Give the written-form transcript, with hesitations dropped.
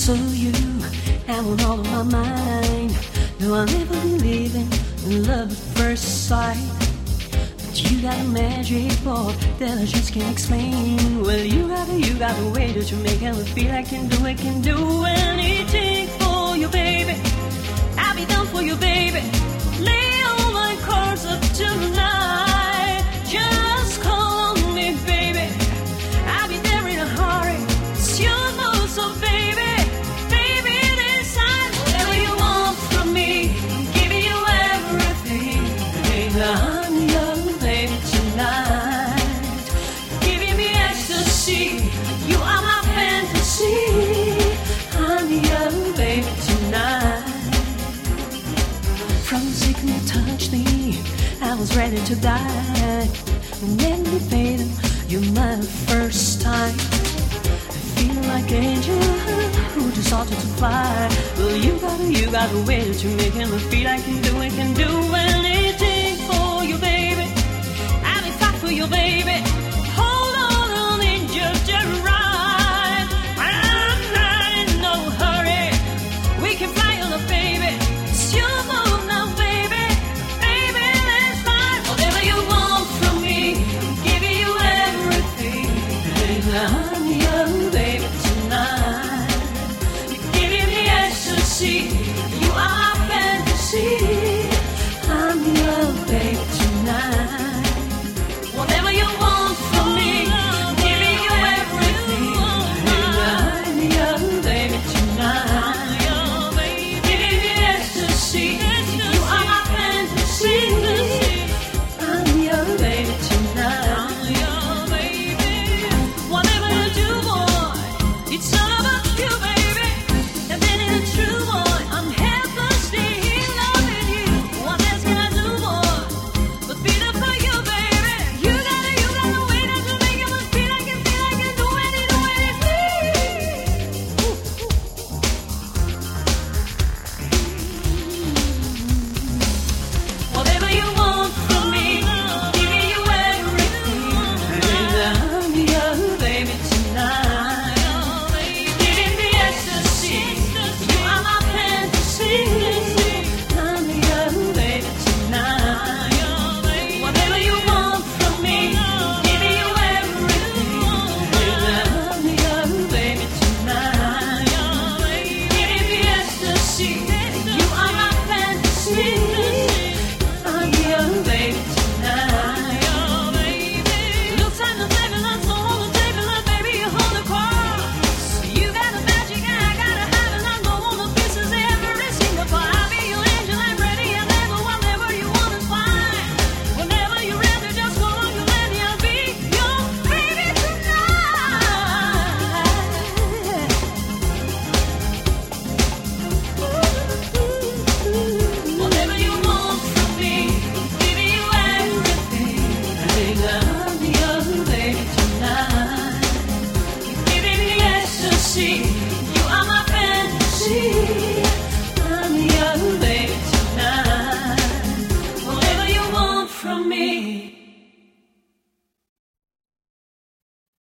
saw you, and on all of my mind. No, I'll never believe in love at first sight. But you got a magic ball that I just can't explain. Well, you got a way that you make me feel I can do anything for you, baby. I'll be down for you, baby. Lay all my cards up tonight. Just call on me, baby. I'll be there in a hurry. It's your move, so baby, baby, decide whatever you want from me. I'm giving you everything, baby. I'm young, baby, tonight. Giving me ecstasy. You are my fantasy. I'm young, baby, tonight. From the second you touched me, I was ready to die. Let me, baby, you're my first time. I feel like an angel who just started to fly. Well, you got a way that you make him feel I can do anything for you, baby. I'll be fine for you, baby. Hold on, I'll need you to ride. I'm not in no hurry. We can fly on the baby. It's your move now, baby. Baby, let's fly. Whatever you want from me, I'm giving you everything, baby.